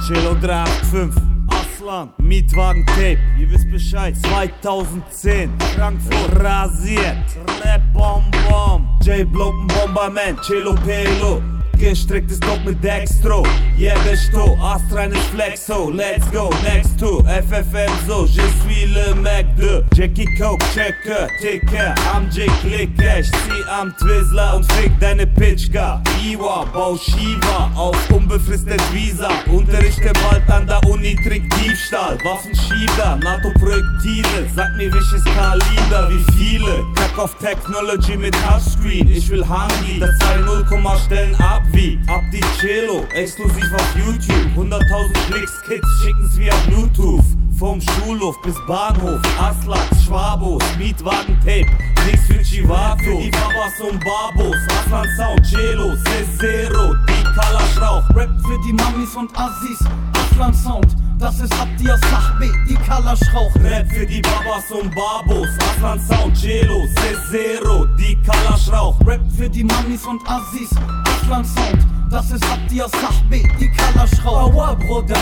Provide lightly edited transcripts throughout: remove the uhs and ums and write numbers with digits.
Cello 385, Aslan, Mietwagen Tape, ihr wisst Bescheid. 2010, Frankfurt rasiert, Rap Bom Bom, J-Block Bomberman, Cello Pelo, gestrecktes Dock mit Dextro. Yeah, besto, astreines Flexo, let's go, next to FFM so, je suis le mec de Jackie Coke, Checker, Ticker, am J-Clicker, ich zieh am Twizzler und fick deine Pitchka. Iwa, bau Shiva, auf unbefristet Visa, unterrichte bald an der Uni, Trick Diebstahl, Waffenschieber, NATO-Projektile, sag mir welches Kaliber, wie viele, Kack auf Technology mit Touchscreen, ich will Hungry, das 2-0, stellen ab wie ab die Cello, exklusiv auf YouTube, 100.000 Klicks, Kids schicken's via Bluetooth, vom Schulhof bis Bahnhof, Aslak, Schwabos, Mietwagen Tape, nix für Chivato, für die Babas und Babos, Aslan Sound, Cello, Cesero, die Kalaschrauch, Rap für die Mamis und Assis, Aslan Sound, das ist Abdi Sahbi, die Kalaschrauch. Rap für die Babas und Babos, Aslan Sound, Cello, Cesero, die Kalaschrauch. Rap für die Mamis und Assis, Aslan Sound, das ist Abdi Sahbi, die Kalaschrauch. Aua Bruder,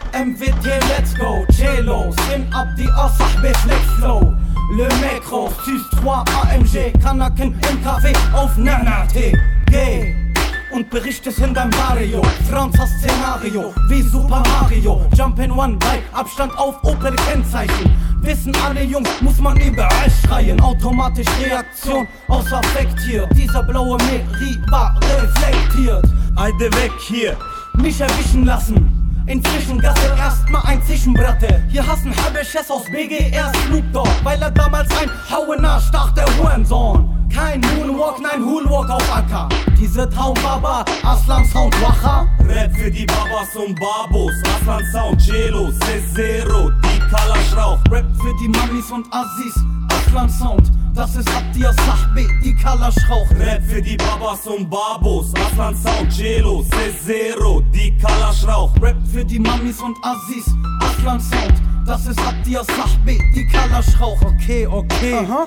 MWT let's go, Cello, Sim Abdi Sahbi Flex Flow. Le Micro, 6-3 AMG, Kanaken im Café auf Nana T. Geh und berichtest in deinem Barrio. Franz has Szenario wie Super Mario. Jumpin' One bei Abstand auf Opel Kennzeichen. Wissen alle Jungs, muss man überall schreien. Automatisch Reaktion aus Affekt hier. Dieser blaue Meriba reflektiert. Eide weg hier, Nicht erwischen lassen. Inzwischen Gasse erstmal ein Zwischenbratte. Hier hassen Habesches aus BGR Snoop Dogg, weil er damals ein Hauener stach, der Hurensohn. Kein Moonwalk, nein Hulwalk auf Acker. Diese Taumbaba, Aslan Sound Wacha. Rap für die Babas und Babos, Aslan Sound, Cello, Cesero, die Kalaschrauch. Rap für die Mamis und Assis, Aslan Sound, das ist Abdi Sahbi, die Kalaschrauch. Rap für die Babas und Babos, Aslan Sound, Cello, Cesero, die Kalaschrauch. Rap für die Mamis und Assis, Aslan Sound, das ist Abdi Sahbi, die Kalaschrauch. Okay. Aha.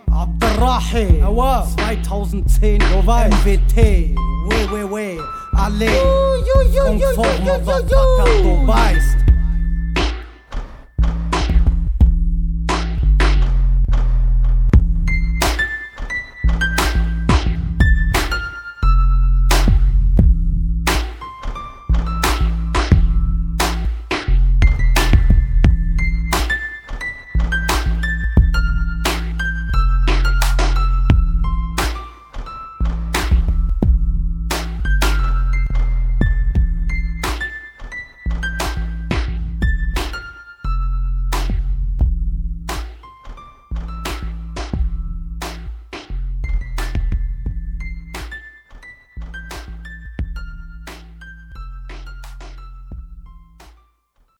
Abderrahi, Aua. 2010, Du weißt. MWT, we, alle, yo, Conforme, du weißt.